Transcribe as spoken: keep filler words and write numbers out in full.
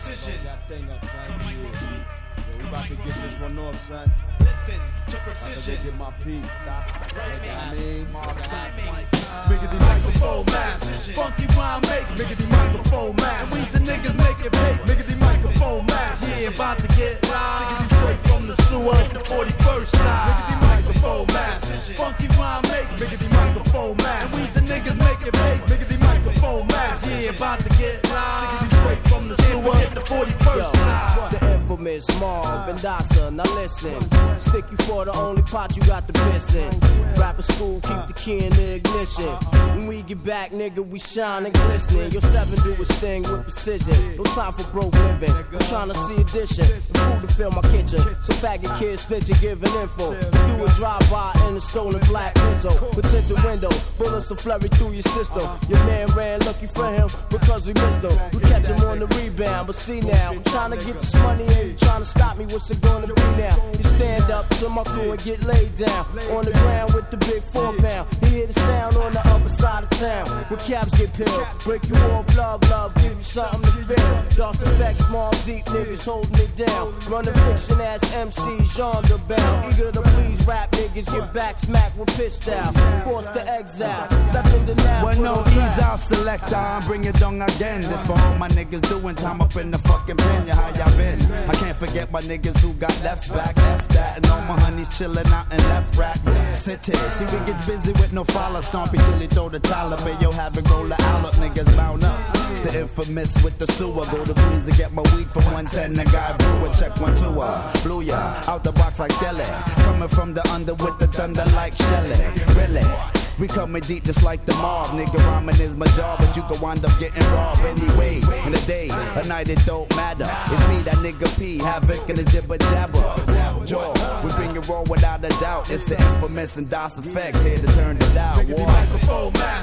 precision. That thing up, son. Yeah. Yo, we about to get this one off, son. Listen to precision. I get my peep. I mean, Miggity microphone master, funky rhyme make miggity microphone master. And we the niggas make it big, miggity microphone master. Yeah, about to get live, miggity straight from the sewer, the forty-first side. Miggity microphone master, funky rhyme make miggity microphone master. And we the niggas make it big, miggity microphone master. Yeah, about to get live, miggity straight from the sewer, hit the forty-first side. The infamous Marv and Dasa, now listen. Stick you for the only pot you got the piss in. Rapper school, keep the key in the ignition. When we get back, nigga, we shine and glistening. Your seven do his thing with precision. No time for broke living. I'm trying to see addition. Food to fill my kitchen. So faggot kids snitching, giving info. We do a drive-by in a stolen black Pinto. With the window, bullets will flurry through your system. Your man ran lucky for him because we missed him. We catch him on the rebound, but see now, I'm trying to get this money and you trying to stop me. What's it gonna be now? You stand up to my crew and get laid down on the ground with the big four pound. You hear the sound on the other side of town where cabs get peeled. Break you off, love, love, give you something to feel. Dust effects, small, deep niggas holding it down. Running fiction ass M Cs, genre bound. Eager to please rap niggas, get back smacked with pissed out. Forced to exile, left in the lab. Well, no, ease out, selector, I'm bring it down again. This for all my niggas doing time up in the fucking pen. Yeah, how y'all been? I can't forget my niggas who got left back, F that. And all my honeys chilling out in left rack. Sit here, see we gets busy with no follow. Stompy till he throw the towel up. Yo, have it roll the out, niggas bound up. It's the infamous with the sewer. Go to Queens and get my weed for one ten. The guy blew it, check one two uh. Blew ya out the box like Skelly. Coming from the under with the thunder like Shelly. Really? We coming deep just like the mob. Nigga, rhyming is my job, but you can wind up getting robbed anyway. In the day, a night, it don't matter. It's me, that nigga P, havoc and the jibber jabber. Jaw, we bring it raw without a doubt. It's the infamous and DOS effects here to turn it out. Miggity microphone master.